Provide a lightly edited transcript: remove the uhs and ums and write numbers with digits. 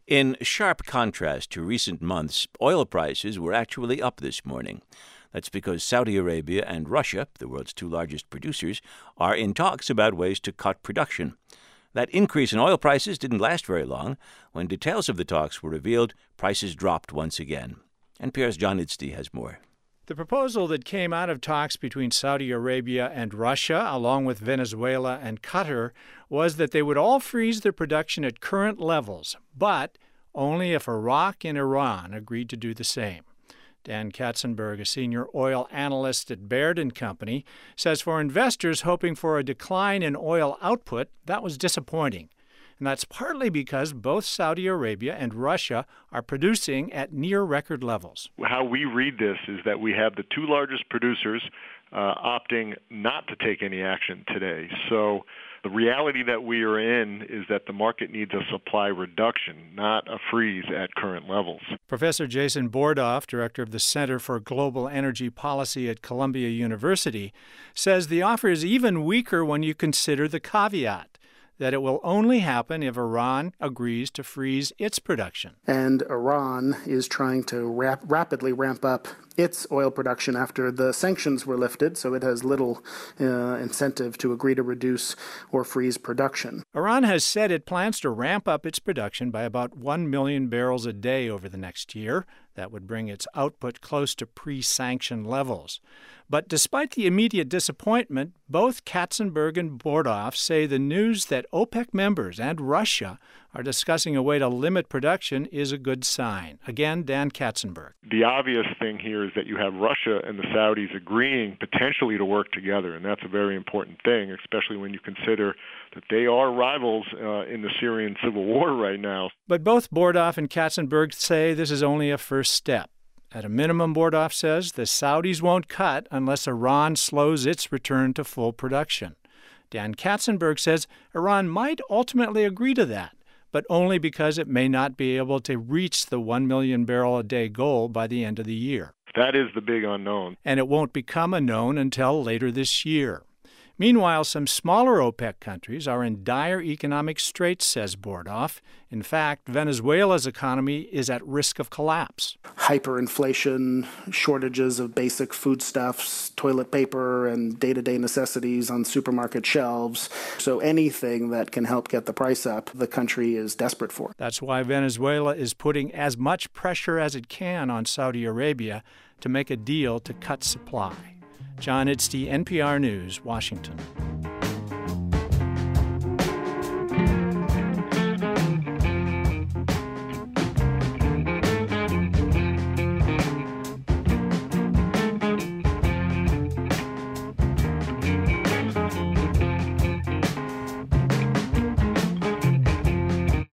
In sharp contrast to recent months, oil prices were actually up this morning. That's because Saudi Arabia and Russia, the world's two largest producers, are in talks about ways to cut production. That increase in oil prices didn't last very long. When details of the talks were revealed, prices dropped once again. NPR's John Idsty has more. The proposal that came out of talks between Saudi Arabia and Russia, along with Venezuela and Qatar, was that they would all freeze their production at current levels, but only if Iraq and Iran agreed to do the same. Dan Katzenberg, a senior oil analyst at Baird & Company, says for investors hoping for a decline in oil output, that was disappointing. And that's partly because both Saudi Arabia and Russia are producing at near record levels. How we read this is that we have the two largest producers opting not to take any action today. So the reality that we are in is that the market needs a supply reduction, not a freeze at current levels. Professor Jason Bordoff, director of the Center for Global Energy Policy at Columbia University, says the offer is even weaker when you consider the caveat that it will only happen if Iran agrees to freeze its production. And Iran is trying to rapidly ramp up its oil production after the sanctions were lifted, so it has little incentive to agree to reduce or freeze production. Iran has said it plans to ramp up its production by about 1 million barrels a day over the next year. That would bring its output close to pre-sanction levels. But despite the immediate disappointment, both Katzenberg and Bordoff say the news that OPEC members and Russia are discussing a way to limit production is a good sign. Again, Dan Katzenberg. The obvious thing here is that you have Russia and the Saudis agreeing potentially to work together, and that's a very important thing, especially when you consider that they are rivals in the Syrian civil war right now. But both Bordoff and Katzenberg say this is only a first step. At a minimum, Bordoff says, the Saudis won't cut unless Iran slows its return to full production. Dan Katzenberg says Iran might ultimately agree to that, but only because it may not be able to reach the 1 million barrel a day goal by the end of the year. That is the big unknown. And it won't become a known until later this year. Meanwhile, some smaller OPEC countries are in dire economic straits, says Bordoff. In fact, Venezuela's economy is at risk of collapse. Hyperinflation, shortages of basic foodstuffs, toilet paper, and day-to-day necessities on supermarket shelves. So anything that can help get the price up, the country is desperate for. That's why Venezuela is putting as much pressure as it can on Saudi Arabia to make a deal to cut supply. John Idsty, NPR News, Washington.